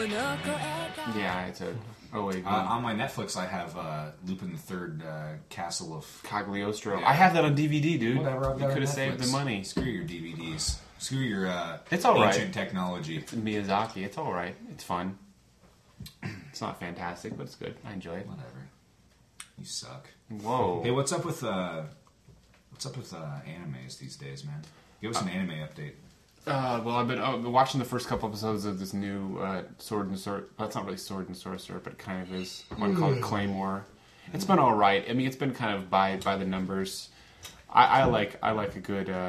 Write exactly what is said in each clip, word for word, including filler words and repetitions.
Yeah, it's a O A V. Uh, on my Netflix, I have uh, Lupin the Third, uh, Castle of Cagliostro. Yeah. I have that on D V D, dude. Whatever. I've You got could have on saved Netflix. the money. Screw your D V Ds. Screw your uh, It's all right. ancient technology. It's Miyazaki. It's all right. It's fun. It's not fantastic, but it's good. I enjoy it. Whatever. You suck. Whoa. Hey, what's up with uh, what's up with uh, animes these days, man? Give us an anime update. Uh, well, I've been, uh, been watching the first couple episodes of this new uh, Sword and Sorcerer. Well, it's not really Sword and Sorcerer, but it kind of is. One called Claymore. It's been all right. I mean, it's been kind of by by the numbers. I, I like I like a good uh,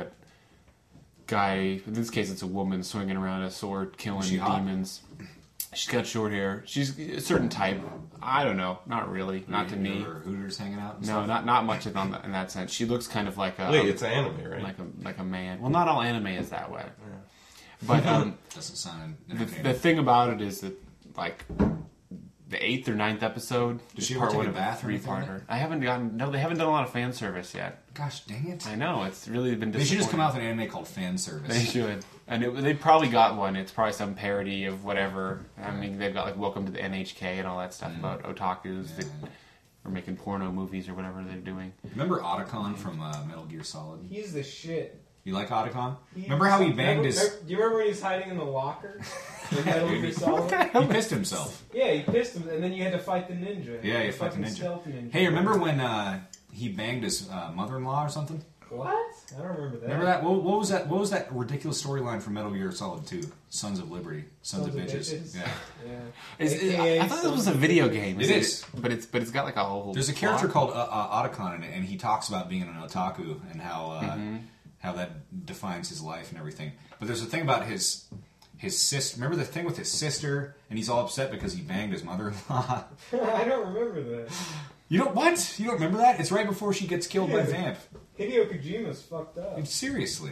guy. In this case, it's a woman swinging around a sword, killing Is she hot? demons. She's got short hair. She's a certain type. I don't know. Not really. Not to me. Or Hooters hanging out. And No, stuff? not not much in, on the, in that sense. She looks kind of like a Wait, it's anime, right? like a like a man. Well, not all anime is that way. But um, Doesn't sound the, entertaining. the thing about it is that like the eighth or ninth episode. Does is she ever part take one a of bath or three anything like parter. I haven't gotten. No, they haven't done a lot of fan service yet. Gosh, dang it! I know it's really been. They should just come out disappointing. with an anime called Fan Service. They should, and it, they probably got one. It's probably some parody of whatever. I mean, they've got like Welcome to the N H K and all that stuff about otakus Yeah. that are making porno movies or whatever they're doing. Remember Otacon from uh, Metal Gear Solid? He's the shit. You like Otacon? He- Remember how he banged remember, his... remember- Do you remember when he was hiding in the locker? In Metal Gear Solid? He pissed himself. Yeah, he pissed him, and then you had to fight the ninja. Yeah, you The fight the fucking ninja. stealth ninja. Hey, remember when uh, he banged his uh, mother-in-law or something? What? I don't remember that. Remember that? What, what was that? What was that ridiculous storyline from Metal Gear Solid two? Sons of Liberty, Sons, of Bitches. Yeah. Yeah. Is, is, I, A K A I thought this was a video game. It is. but it's but it's got like a whole. There's a character plot. called uh, uh, Otacon in it, and he talks about being an otaku and how uh, Mm-hmm. how that defines his life and everything. But there's a thing about his his sister. Remember the thing with his sister, and he's all upset because he banged his mother-in-law. I don't remember that. You don't what? You don't remember that? It's right before she gets killed by Yeah. Vamp. Hideo Kojima's fucked up. Seriously.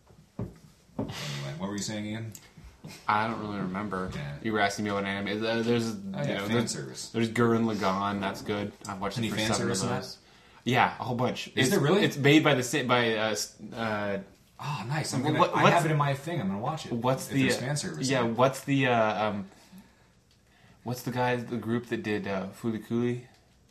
Anyway, what were you saying, Ian? I don't really remember. Yeah. You were asking me what anime. is. Uh, there's Oh, you yeah, know fan there's, service. there's Gurren Lagann. That's good. I've watched Any it for fan seven of service in that? those. Yeah, a whole bunch. Is it's, there really? It's made by the sa- by uh, s- uh, Oh, nice. I'm gonna, What- I what's- have it in my thing. I'm going to watch it. what's if the there's uh, fan service. yeah? in it. What's the uh, um, what's the guy the group that did uh, Fulikuli?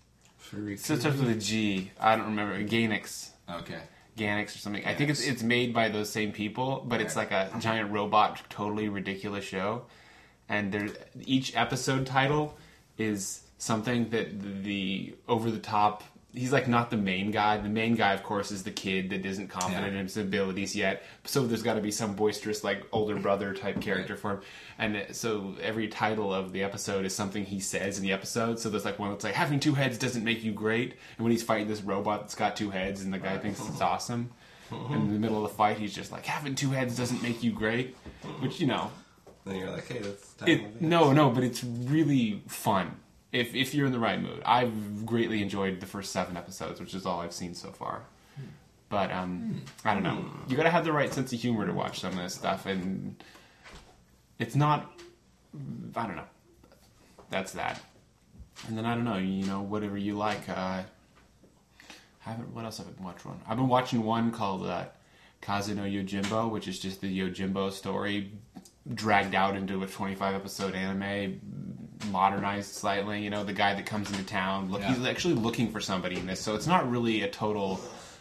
It starts with a G. I don't remember. Gainax. Okay. Gainax or something. I think it's it's made by those same people, but it's like a giant robot, totally ridiculous show. And there, each episode title is something that the, the over the top. He's like not the main guy. The main guy, of course, is the kid that isn't confident Yeah. in his abilities yet. So there's got to be some boisterous, like older brother type character Right. for him. And so every title of the episode is something he says in the episode. So there's like one that's like having two heads doesn't make you great. And when he's fighting this robot that's got two heads, and the guy thinks it's awesome. And in the middle of the fight, he's just like having two heads doesn't make you great, which you know. Then you're like, hey, that's time It, of no, no, but it's really fun if if you're in the right mood. I've greatly enjoyed the first seven episodes, which is all I've seen so far. But um, I don't know. You got to have the right sense of humor to watch some of this stuff, and it's not. I don't know. That's that. And then I don't know. You know, whatever you like. Uh, haven't. What else have I been watching? I've been watching one called uh, Kaze no Yojimbo, which is just the Yojimbo story dragged out into a twenty-five episode anime, modernized slightly. You know, the guy that comes into town, look, Yeah. he's actually looking for somebody in this, so it's not really a total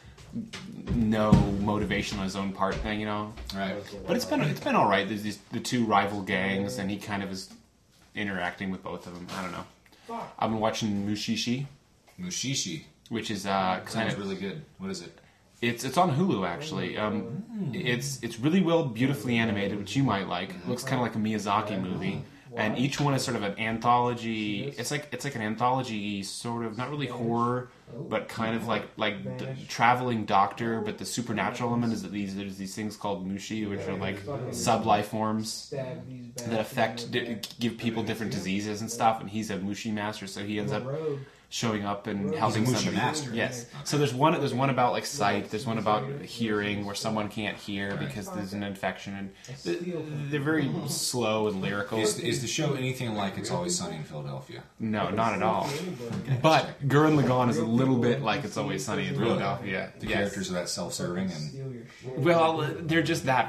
no motivation on his own part thing. You know, Right. but it's been it's been all right. There's these the two rival gangs, and he kind of is interacting with both of them. I don't know. Fuck. I've been watching Mushishi, Mushishi. which is uh, kind Sounds of really good. What is it? It's it's on Hulu actually. Um, it's it's really well, beautifully animated, which you might like. It looks kind of like a Miyazaki movie, and each one is sort of an anthology. It's like it's like an anthology sort of, not really horror, but kind of like like d- traveling doctor. But the supernatural element is that these there's these things called mushi, which are like sub-life forms Stab these that affect di- give people different diseases and stuff. And he's a mushi master, so he ends up Road. showing up and He's helping a Mushi somebody. master. Yes. So there's one. There's one about like sight. There's one about hearing, where someone can't hear because there's an infection, and th- they're very slow and lyrical. Is, is the show anything like It's Always Sunny in Philadelphia? No, not at all. But Gurren Lagann is a little bit like It's Always Sunny in Really? Philadelphia. The Yes. characters are that self-serving and Steal your shit. Well, they're just that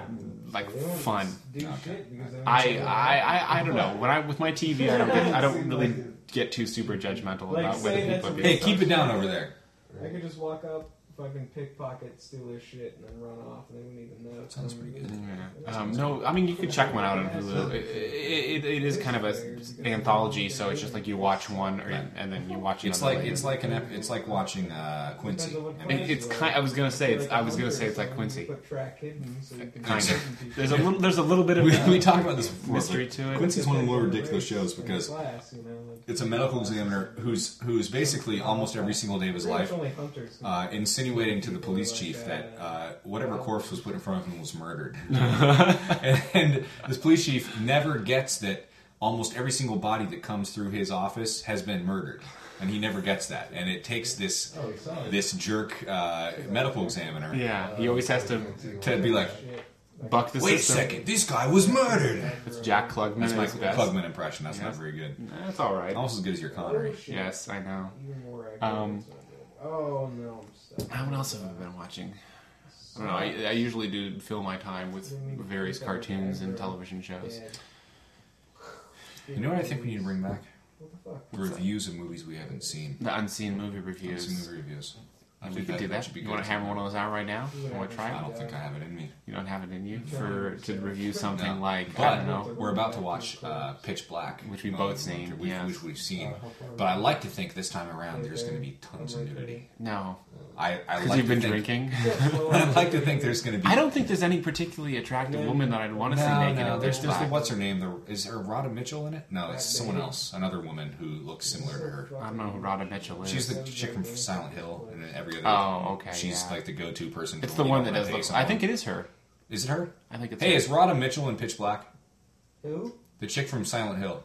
like They don't fun. Do Okay. shit because they don't I, know. I, I, I don't know. When I with my T V, I don't get, I don't really get too super judgmental Like, about say whether that's people are a being. Hey, keep it down over there. I could just walk up, fucking pickpocket, steal their shit, and then run off, and they wouldn't even know. Sounds pretty good. Yeah. Um, no, I mean you could check one out on Hulu. It, it, it is kind of a anthology, so it's just like you watch one, or, and then you watch another. It's like later. it's like an ep- it's like watching uh, Quincy. I mean, It, it's kind. I was gonna say it's. I was gonna say it's like Quincy. Put track hidden so you can Kind see of. people. There's a little. There's a little bit of we, uh, we talked about this before. mystery but to it. Quincy's one of the more ridiculous shows because Class, you know, like- it's a medical examiner who's who's basically almost every single day of his Pretty life much only hunters can- uh, insinuating to the police chief that uh, whatever corpse was put in front of him was murdered. and, and this police chief never gets that almost every single body that comes through his office has been murdered. And he never gets that. And it takes this Oh, he saw it. this jerk uh, medical examiner Yeah, he always has to to be like, Shit. buck the wait a system. second, this guy was murdered. It's Jack Klugman. That's at my his best. Klugman impression. That's not Yes. very good. That's all right. Almost as good as your Connery. Oh, shit. Yes, I know. Even more accurate. Um, Oh no, I'm stuck. Uh, What else have I been watching? I don't know. I, I usually do fill my time with various cartoons and television shows. Dead. You know what I think we need to bring back? What the fuck? Reviews of movies we haven't seen. The unseen movie reviews. Some movie reviews. I And we think could do that. should be You good. want to hammer one of those out right now? You want to try I it? don't think I have it in me. You don't have it in you for to review something No. like I But don't know. we're about to watch uh, Pitch Black, Which we've uh, both seen, which, yeah. which we've seen. But I like to think this time around there's going to be tons of nudity. No, I, I because like you've to been think, drinking. I like to think there's going to be. I don't think there's any particularly attractive woman that I'd want to see No, naked no. in There's, Pitch there's the Black. what's her name? The, is there Rhoda Mitchell in it? No, it's someone else. Another woman who looks similar to her. I don't know who Rhoda Mitchell is. She's the chick from Silent Hill and then every other. Oh, okay, She's yeah. like the go-to person. It's for the when one you that don't does wanna look. take I think someone. it is her. Is it her? I think it's. Hey, her. is Rhoda Mitchell in Pitch Black? Who? The chick from Silent Hill.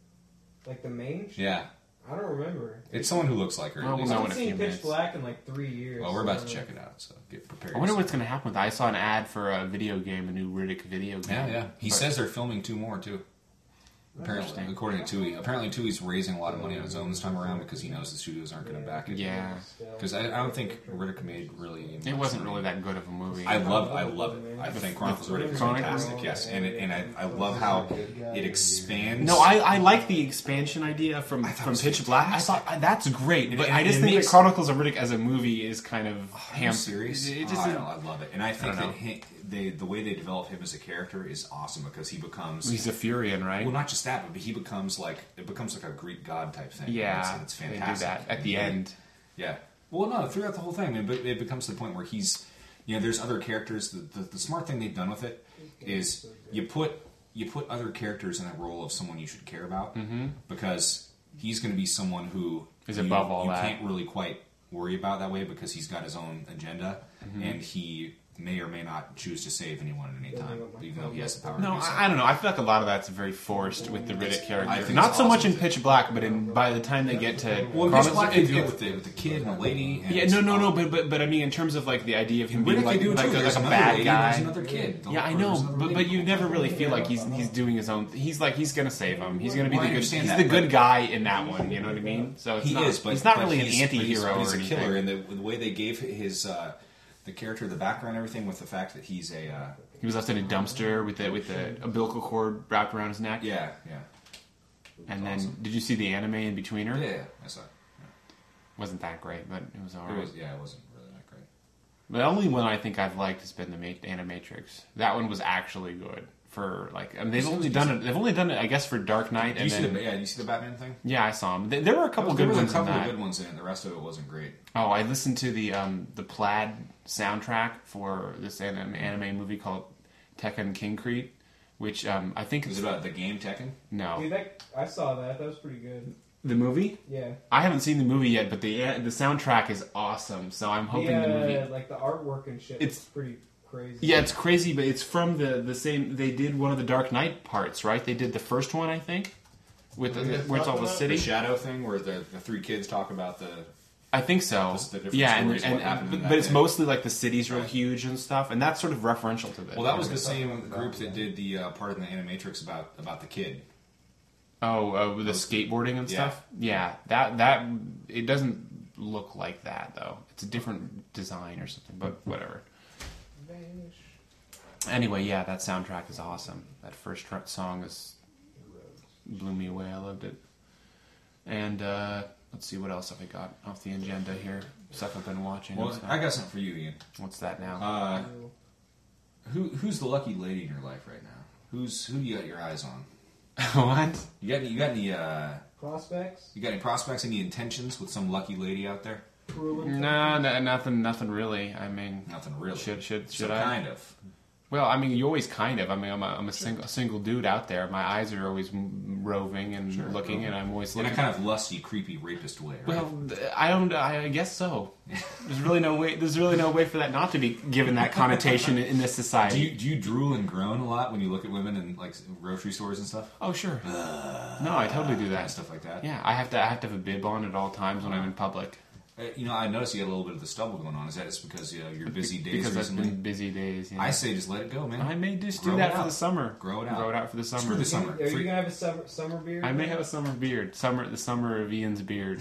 Like the main? shit? Yeah, I don't remember. it's someone who looks like her. Well, at we'll least. know I in haven't a few seen Pitch minutes. Black in like three years. Well, we're about to so- check it out, so get prepared. I wonder what's going to happen with that. I saw an ad for a video game, a new Riddick video game. Yeah, yeah. He But- says they're filming two more too. Apparently, Interesting. according to Tui, apparently Tui's raising a lot of money on his own this time around because he knows the studios aren't going to back it. Yeah, Because I, I don't think Riddick made really. it much wasn't money. really that good of a movie. I love, I love it. I think Chronicles of Riddick is Chronicles? fantastic. Yes, and it, and I, I love how it expands. No, I, I like the expansion idea from, I thought it from was Pitch Black. I thought uh, that's great, but And- I just and it think makes- that Chronicles of Riddick as a movie is kind of Are ham. you serious? It Oh, just I, is- know, I love it, and I think I don't that he, they, the way they develop him as a character is awesome because he becomes. he's a Furion, right? well, not just that, but he becomes like it becomes like a Greek god type thing. yeah, it's, it's they do fantastic. that at the end. Yeah. Well, no, throughout the whole thing, I mean, but it becomes to the point where he's, you know, there's other characters. The, the, the smart thing they've done with it is you put you put other characters in a role of someone you should care about because he's going to be someone who Is you, above all you that. can't really quite worry about that way because he's got his own agenda and he may or may not choose to save anyone at any time, even though he has the power No, to do so. I, I don't know. I feel like a lot of that's very forced with the Riddick I character. think Not it's so much awesome. in Pitch Black, but in by the time they get to well, in Chronicles- Pitch Black, they it- do it- it with the, with the kid and the lady. And yeah, it's no, no, all- no, but but but I mean, in terms of like the idea of him being Riddick, like they do it like, too. like There's a another bad lady, guy. There's another kid. Yeah, I Or know, there's another but lady. but you never really feel like he's he's doing his own. He's like he's gonna save him. He's gonna be Well, I the good. understand He's that, the good but- guy in that one. You know what I mean? So it's He not, is, but he's not but really he's- an anti-hero but he's, or but he's a anything. killer, and the, the way they gave his uh, the character, the background, everything, with the fact that he's a uh, He was left in a dumpster with the with the umbilical cord wrapped around his neck. yeah, yeah, And then, awesome. did you see the anime in between her? yeah, yeah. I saw it. Wasn't that great, but it was It alright. was, yeah, it wasn't really that great. The only one I think I've liked has been the Ma- Animatrix. That one was actually good. For like, I mean, they've It was only done it. decent. They've only done it, I guess, for Dark Knight. Do you And see then, the yeah? Do you see the Batman thing? yeah, I saw them. There were a couple there good was ones a couple in of that. good ones in it. The rest of it wasn't great. Oh, I listened to the um, the Plaid soundtrack for this anime, anime movie called Tekken Kincrete, which um, I think Was is it about the game Tekken? no Dude, that, I saw that. That was pretty good. the movie. Yeah. I haven't seen the movie yet, but the the soundtrack is awesome. So I'm hoping the, the uh, movie. like the artwork and shit. It's- It's pretty crazy. Yeah, it's crazy, but it's from the, the same. They did one of the Dark Knight parts, right? They did the first one, I think, with the, where it's all the The city. shadow thing, where the, the three kids talk about the. I think so. Just the different Yeah, and, stories of and, what happened in but, that but it's day. mostly like the city's real Right. huge and stuff, and that's sort of referential to this. Well, that was the same group that did the uh, part in the Animatrix about about the kid. Oh, uh, with the skateboarding and Yeah. stuff. Yeah, that that it doesn't look like that though. It's a different design or something, but whatever. Vanish. Anyway, yeah, that soundtrack is awesome. That first tr- song is blew me away. I loved it. And uh, let's see, what else have I got off the agenda here? Stuff I've been watching. Well, and stuff. I got something for you, Ian. What's that now? Uh, who who's the lucky lady in your life right now? Who's who do you got your eyes on? What? You got any, you got any uh, Prospects? you got any prospects? Any intentions with some lucky lady out there? Cruel No, no, nothing, nothing really. I mean, Nothing really. should should should so I? kind of. Well, I mean, you always kind of. I mean, I'm a, I'm a single a single dude out there. My eyes are always m- roving and Sure, looking, roving. and I'm always In looking. a kind of lusty, creepy, rapist way, right? Well, th- I don't. I guess so. There's really no way. There's really no way for that not to be given that connotation in, in this do society. you do you drool and groan a lot when you look at women in like grocery stores and stuff? Oh, sure. no, I totally do And that. stuff like that. Yeah, I have to. I have to have a bib on at all times when I'm in public. Uh, You know, I noticed you had a little bit of the stubble going on. Is that just because you know, your busy days because recently? I've been busy days. Yeah. I say just let it go, man. I may just Grow do it that for out. the summer. Grow it out. Grow it out for the summer. Screw the summer. Are you Free- gonna have a summer, summer beard? I may have a summer beard. Summer, the summer of Ian's beard.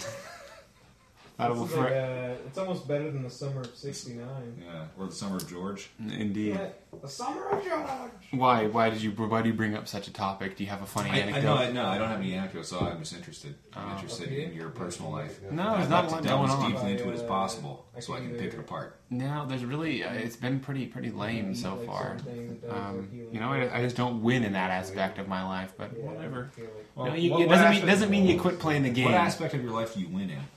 That'll This be is like for, a, it's almost better than the summer of sixty-nine. Yeah, or the summer of George. indeed. The summer of George! Why? Why did you? Why do you bring up such a topic? Do you have a funny I, I anecdote? know, I, no, I don't have any anecdotes, so I'm just interested. I'm Oh. interested Okay. in your personal life. No, there's I'd not like a lot to delve going as on. deeply into it as Uh, possible, I so I can can either- pick it apart. No, there's really. Uh, it's been pretty pretty lame so Like far. something that does Um, a healing you know, I, I just don't win in that aspect of my life. But Yeah, whatever. I feel like- Well, No, you, what- it what doesn't mean aspect- doesn't mean you quit playing the game. What aspect of your life do you win in?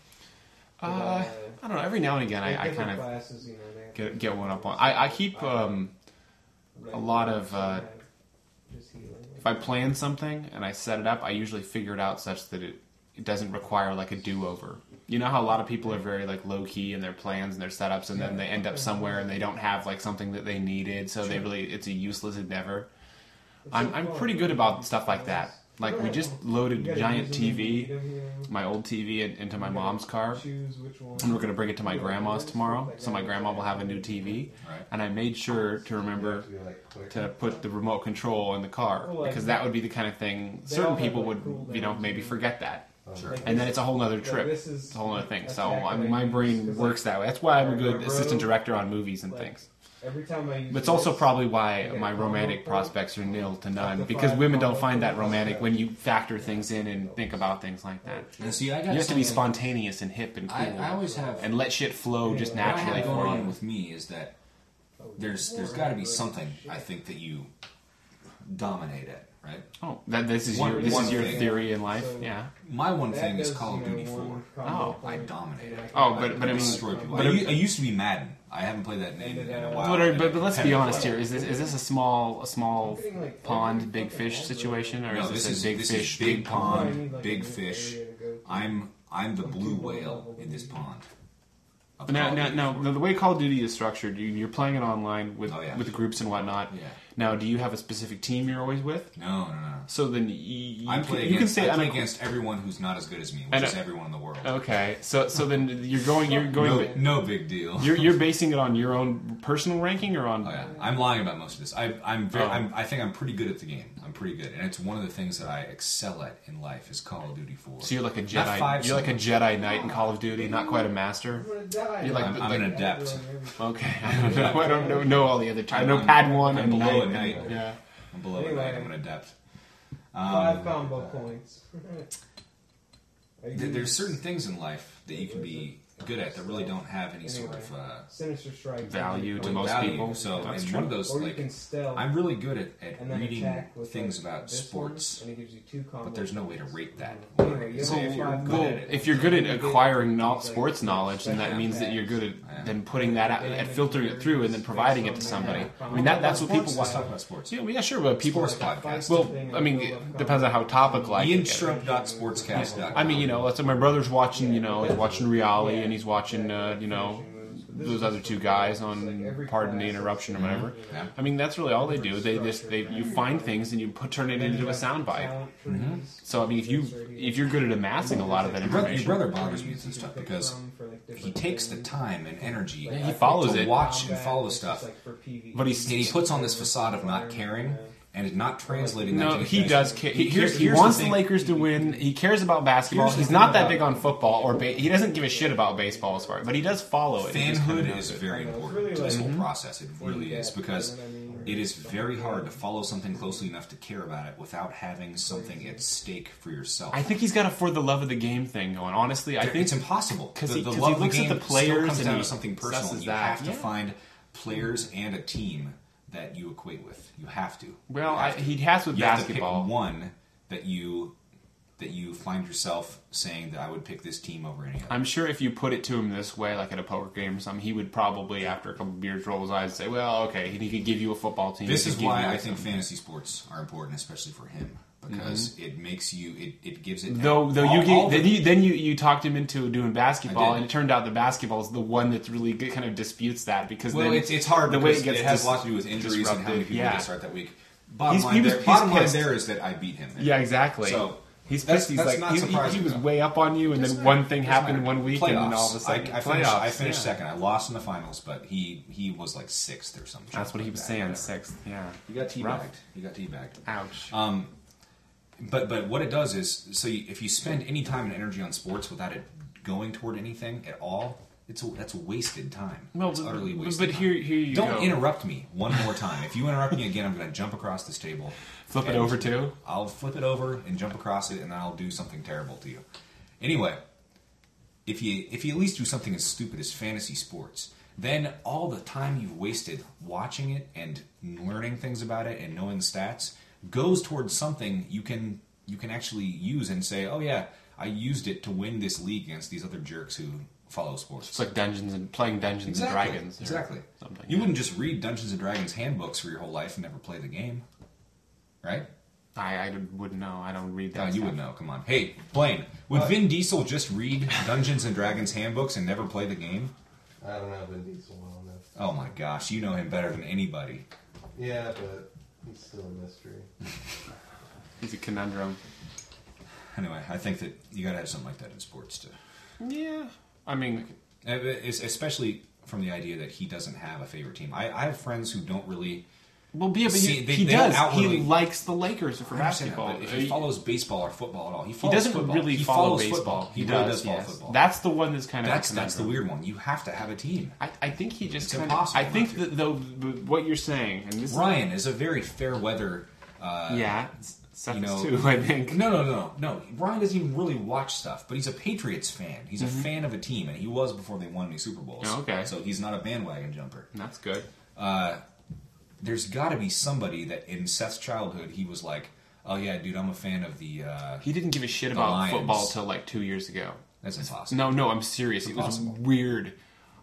Uh, I don't know. Every now and again, I, I different kind of classes, you know, they have get get one up on. I, I keep um, red a lot cards of, uh, and just healing. if I plan something and I set it up, I usually figure it out such that it, it doesn't require like a do over. You know how a lot of people are very like low key in their plans and their setups, and then they end up somewhere and they don't have like something that they needed, so they really it's a useless endeavor. It's I'm so I'm fun. pretty good about stuff like that. Like we just loaded You a gotta giant use them T and V, eat them, you know. my old T V, in- into my You gotta mom's car, choose which one. and we're gonna bring it to my grandma's tomorrow. So my grandma will have a new T V, Right. and I made sure to remember to put the remote control in the car because that would be the kind of thing They certain all have, people like, would cool you know downs maybe and- forget that. Sure. Like And then this- it's a whole nother yeah, trip. this is It's a whole other thing. a So tech I that mean, my use, brain 'cause, works like, that way. That's why I'm a my good bro- assistant director on movies and like, things. Every time I use But it's also this, probably I why get a my combo romantic point, prospects are nil to none to because five women don't combo find that points. romantic when you factor things in and think about things like that. And see, I got You have to be something- spontaneous and hip and cool, I, I always have. and let shit flow just what I naturally have going for on you. with me is that there's there's got to be something I think that you dominate at, right? Oh, that this is One- your this one is your thing. theory in life, So- yeah. My one that thing is does, Call of you know, Duty one four. combo Oh, I point, dominate and it. Oh, but- but I mean- destroy people. but I, I mean- u- I used to be Madden. I haven't played that in, in, in a while. But, are- but, but let's be Pen- honest here. Is this is this a small a small I'm getting, like, pond, every big fucking fish ball situation, or No, is this this is a big this fish, is big big I pond, need, like, big a new fish. area to go to. I'm I'm the I'm blue too low whale level to in this do pond. of Now, Call of now, Duty now, four. the way Call of Duty is structured, you, you're playing it online with Oh, yeah. with groups and whatnot. Yeah. Now, do you have a specific team you're always with? No, no, no. So then y- you, I can, play you can against say I play I'm a- against everyone who's not as good as me, I which know. is everyone in the world. Okay, so so then you're going you're going No, no big deal. you're you're basing it on your own personal ranking or on Oh, yeah. I'm lying about most of this. I, I'm very, Oh. I'm, I think I'm pretty good at the game. I'm pretty good, and it's one of the things that I excel at in life is Call of Duty four. so you're like a Not Jedi five you're like a so much. Jedi Knight in Call of Duty, not quite a master. I'm gonna die. You're like- I'm, I'm an adept. Okay, I don't know. I don't know, know all the other. I know I'm- Pad one I'm and below Knight. a Knight. Yeah. I'm below Anyway. a knight. I'm an adept. Five Um, combo points. I th- there's use certain things in life that you can be good at that really don't have any sort of uh, Sinister Strike Value to like most value. people. So That's in true. one of those, Or you like, can stealth I'm really good at, at and then reading attack with things like about this sports, one, and it gives you two combo but there's no way to points. rate that. Anyway, you So have if you're five good Well, at it, if you're good at You get acquiring these, no- like, sports knowledge, then that special means that you're good at Yeah. then putting that out, at filtering it through, and then providing it to somebody. I mean, that that's what people Let's want. talk about sports. Yeah, well, yeah, sure, but people. Sports podcast. Well, I mean, it depends on how topical I Ian can get. Strupp dot sportscast dot com. I mean, you know, let's say my brother's watching, you know, he's watching Reali, and he's watching, uh, you know, those other two guys on Pardon the Interruption or whatever. Yeah. I mean, that's really all they do. They just they you find things and you put turn it into a soundbite. Mm-hmm. So I mean, if you if you're good at amassing a lot of that Your brother, your information, brother bothers me with this stuff because he takes the time and energy Yeah, he follows to it. watch and follow the stuff, but he's and he puts on this facade of not caring and not translating that. no, to he does. Care. He, Here's- he here's wants the the, thing. Lakers to win. He cares about basketball. Here's the He's thing not that about- big on football or ba- he doesn't give a shit about baseball as far, but he does follow it. He just kinda Fanhood knows is it. very I know, it's important really to this like- whole process. It really is because it is very hard to follow something closely enough to care about it without having something at stake for yourself. I think he's got a for the love of the game thing going. Honestly, I think it's impossible because the, he, the 'cause love he of the looks game at the players still comes and down he to something personal. assesses You that. have to Yeah. find players and a team that you equate with. You have to. Well, You have I, to. he has with You have basketball. to pick one that you that you find yourself saying that I would pick this team over any other. I'm sure if you put it to him this way, like at a poker game or something, he would probably, after a couple of beers, roll his eyes and say, "Well, okay." He could give you a football team. This he is could give why you I think something. fantasy sports are important, especially for him, because it makes you. It, it gives it. Though, though all- you all get, then the- you then you, you talked him into doing basketball, I did. and it turned out the basketball is the one that's really good, kind of disputes that because Well, then it's it's hard the because way it gets it has dis- a lot to do with injuries and how many disrupted. people Yeah. they start that week. Bottom He's- line, he was- there, he's bottom line pissed. there is that I beat him. Yeah, exactly. So he's that's- pissed. He's that's like not he, he, surprising, he was though. way up on you, and then Doesn't one matter. thing Doesn't happened matter. one week, Playoffs. and then all of a sudden, I, I finished, playoffs. I finished yeah. second. I lost in the finals, but he he was like sixth or something. That's what he like was that, saying. whatever. Sixth, yeah. He got teabagged. Rough. He got teabagged. Ouch. Um, but but what it does is, so you, if you spend any time and energy on sports without it going toward anything at all, it's a, that's wasted time. Well, it's but- utterly but- wasted. but time. here- here you Don't go. interrupt me one more time. If you interrupt me again, I'm going to jump across this table. Flip it and over too. I'll flip it over and jump across it, and then I'll do something terrible to you. Anyway, if you if you at least do something as stupid as fantasy sports, then all the time you've wasted watching it and learning things about it and knowing the stats goes towards something you can you can actually use and say, oh yeah, I used it to win this league against these other jerks who follow sports. It's like Dungeons and playing Dungeons Exactly. and Dragons. or Exactly. Something. You yeah. wouldn't just read Dungeons and Dragons handbooks for your whole life and never play the game, right? I, I wouldn't know. I don't read that. No, you stuff. would know. Come on. Hey, Blaine, would Vin Diesel just read Dungeons and Dragons handbooks and never play the game? I don't know Vin Diesel well enough. Oh my gosh, you know him better than anybody. Yeah, but he's still a mystery. He's a conundrum. Anyway, I think that you got to have something like that in sports too. Yeah. I mean, Uh, it's- Especially from the idea that he doesn't have a favorite team. I, I have friends who don't really. well, yeah, but See, you, they- he they don't does. outwardly- He likes the Lakers for I understand that, basketball. but if he Uh, follows baseball or football at all, he, he follows doesn't football. really he follow follows baseball. Football. He, He, does. really does follow yes. football. That's the one that's kind of That's a that's the conundrum. weird one. You have to have a team. I, I think he just It's kind of. impossible I think not to. that though what you're saying, and this Ryan is a very fair weather. Uh, is, yeah, Seth you is know- too. I think. No, no, no, no. Ryan doesn't even really watch stuff, but he's a Patriots fan. He's Mm-hmm. a fan of a team, and he was before they won any Super Bowls. Oh, okay. So he's not a bandwagon jumper. That's good. There's got to be somebody that in Seth's childhood he was like, "Oh yeah, dude, I'm a fan of the." Uh, He didn't give a shit The about Lions. football till like two years ago. that's impossible. No, no, I'm serious. It was impossible. weird.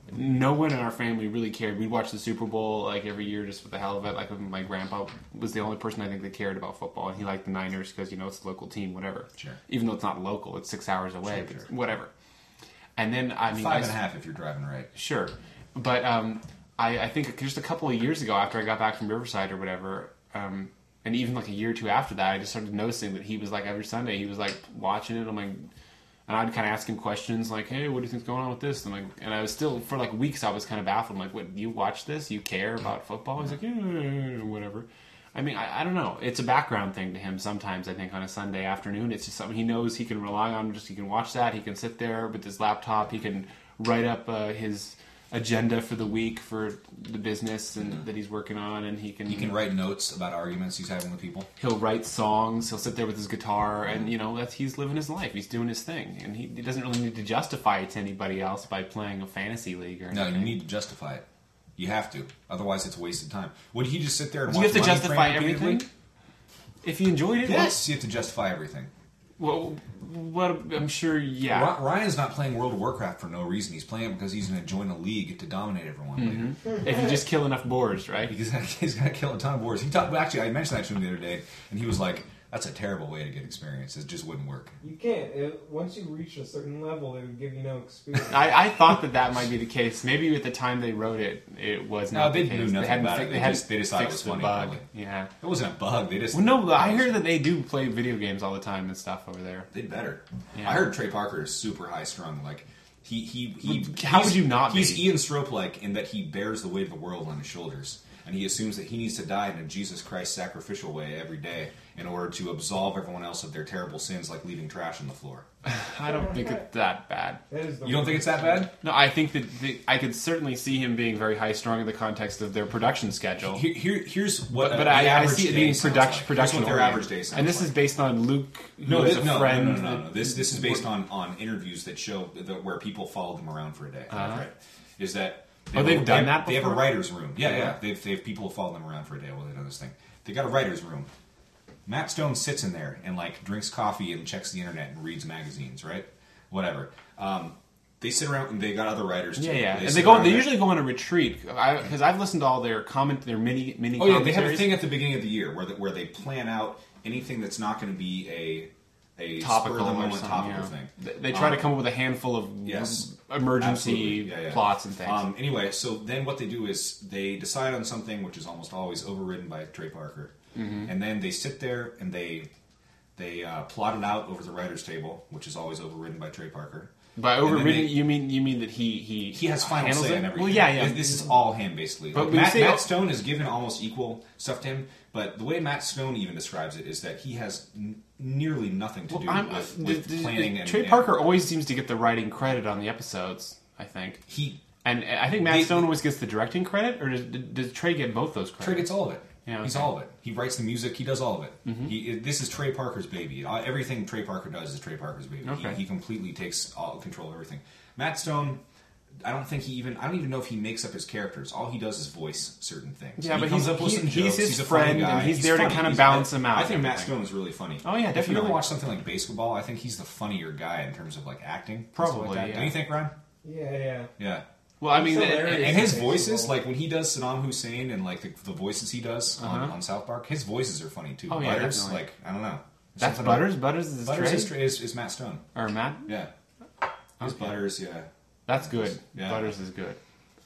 No one in our family really cared. We'd watch the Super Bowl like every year just for the hell of it. Like my grandpa was the only person I think that cared about football, and he liked the Niners because you know it's a local team, whatever. Sure. Even though it's not local, it's six hours away, Sure, but sure. whatever. And then I mean, Five I, and a half if you're driving right. Sure, but um, I, I think just a couple of years ago, after I got back from Riverside or whatever, um, and even like a year or two after that, I just started noticing that he was like every Sunday he was like watching it. I'm like, and I'd kind of ask him questions like, "Hey, what do you think's going on with this?" And like, and I was still for like weeks I was kind of baffled. I'm like, "What? You watch this? You care about football?" He's like, "Yeah, whatever." I mean, I, I don't know. It's a background thing to him sometimes, I think, on a Sunday afternoon. It's just something he knows he can rely on. Just he can watch that. He can sit there with his laptop. He can write up uh, his agenda for the week for the business and that he's working on, and he can He can write notes about arguments he's having with people. he'll write songs. He'll sit there with his guitar, and you know that's he's living his life. He's doing his thing, and he, he doesn't really need to justify it to anybody else by playing a fantasy league or No, anything. you need to justify it. You have to. Otherwise, it's wasted time. Would he just sit there and Do you watch have to Money justify Train repeatedly? everything? If you enjoyed it, Yes, you have to justify everything. well, what I'm sure, yeah. Ry- Ryan's not playing World of Warcraft for no reason. He's playing it because he's going to join a league to dominate everyone later. If you just kill enough boars, right? He's gonna, he's gonna kill a ton of boars. He talked. Actually, I mentioned that to him the other day, and he was like, "That's a terrible way to get experience. It just wouldn't work." You can't. It, once you reach a certain level, it would give you no experience. I, I thought that that might be the case. Maybe at the time they wrote it, it was No, not they the case. knew nothing hadn't about fi- it. They They, hadn't just- they just thought it fixed was funny, the bug. probably. Yeah. It wasn't a bug. They just Well, no, I hear that they do play video games all the time and stuff over there. They'd better. Yeah. I heard Trey Parker is super high strung. Like he he he. How he's- would you not He's be? Ian Strope like in that he bears the weight of the world on his shoulders. and he assumes that he needs to die in a Jesus Christ sacrificial way every day in order to absolve everyone else of their terrible sins, like leaving trash on the floor. I don't think it's that bad. That is the You don't think it's that bad? No, I think that the, I could certainly see him being very high strung in the context of their production schedule. Here, here, here's what. But, uh, but the I, I average see it day being sounds production like. production Here's what their oriented. average day sounds And this like. is based on Luke, who No, is this, a no, no, friend. no, no, no. This this is based on, on interviews that show that where people followed them around for a day. Uh-huh. Right? Is that Oh, have they've a- done they have, that They have a before? writer's room. Yeah, yeah. Yeah. They've they have people who follow them around for a day while they do this thing. They got a writer's room. Matt Stone sits in there and like drinks coffee and checks the internet and reads magazines. Right? Whatever. Um, they sit around and they got other writers too. Yeah, yeah, and sit they go. around They there. usually go on a retreat because I've listened to all their comment, their mini mini. Oh yeah, they have a commentaries. thing at the beginning of the year where the, where they plan out anything that's not going to be a a topical spur of the or moment something. topical Yeah. thing. They, they try to Um, come up with a handful of yes, emergency absolutely. Yeah, yeah. plots and things. Um, anyway, so then what they do is they decide on something which is almost always overridden by Trey Parker, Mm-hmm. and then they sit there and they they uh, plot it out over the writers' table, which is always overridden by Trey Parker. By and then overridden, they- you mean you mean that he he He has final handles say it? on everything. Well, yeah, yeah. This, this is all him, basically. But Like, when you Matt, say Matt all- Stone is given almost equal stuff to him, but the way Matt Stone even describes it is that he has n- nearly nothing to Well, do I'm, with, uh, with the- the- planning and Trey and- Parker always seems to get the writing credit on the episodes. I think, He and I think Matt They- Stone always gets the directing credit, or does, does Trey get both those credits? Trey gets all of it. Yeah, He's okay. all of it. He writes the music. He does all of it. Mm-hmm. He, it- this is Trey Parker's baby. Uh, Everything Trey Parker does is Trey Parker's baby. Okay. He, he completely takes all control of everything. Matt Stone, I don't think he even. I don't even know if he makes up his characters. All he does is voice certain things. Yeah, he but comes he's- up with he- some he's jokes. his He's a funny friend, guy. and he's there to funny. kinda He's- balance him out I and think Matt everything. Stone is really funny. Oh, yeah, If you definitely. ever watch something like Basketball, I think he's the funnier guy in terms of like acting. and stuff Probably, like that. yeah. Don't you think, Ryan? Yeah, yeah. Yeah. Well, I mean, He's and- hilarious. and- And his Baseball. voices, like when he does Saddam Hussein and like the, the voices he does on, Uh-huh. on South Park, his voices are funny too. Oh, yeah, Butters, definitely. like I don't know. that's Something Butters. about- Butters is Butters Trey? is, is, is Matt Stone. or Matt. Yeah, his Okay. Butters. Yeah. That's good. Yeah. Butters is good.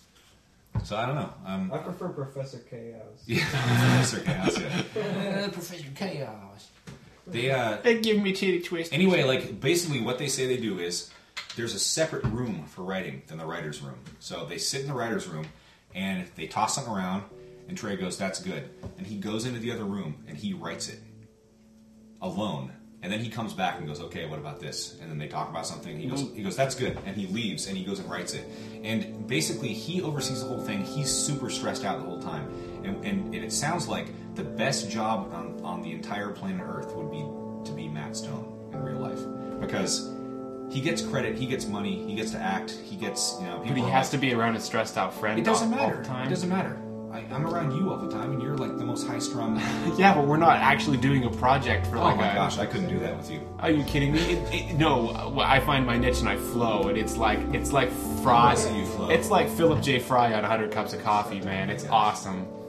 So I don't know. Um, I prefer Professor Chaos. yeah, Professor Chaos. Yeah. Professor Chaos. They uh, They give me titty twist. anyway, like basically what they say they do is there's a separate room for writing than the writer's room. So they sit in the writer's room and they toss something around, and Trey goes, "That's good," and he goes into the other room and he writes it alone. And then he comes back and goes, "Okay, what about this?" And then they talk about something. He goes, "He goes, that's good," and he leaves and he goes and writes it. And basically, he oversees the whole thing. He's super stressed out the whole time, and, and, and it sounds like the best job on, on the entire planet Earth would be to be Matt Stone in real life, because he gets credit, he gets money, he gets to act, he gets you know. But People he are has like, to be around his stressed out friend. It doesn't all, all matter. the time. It doesn't matter. I, I'm around you all the time, and you're like the most high strung. Yeah, but we're not actually doing a project for Oh like my a. gosh, I couldn't do that with you. Are you kidding me? It, it, no, well, I find my niche and I flow, and it's like it's like Fry. I see you flow. It's like Philip J. Fry on one hundred Cups of Coffee, man. It's Yeah. awesome.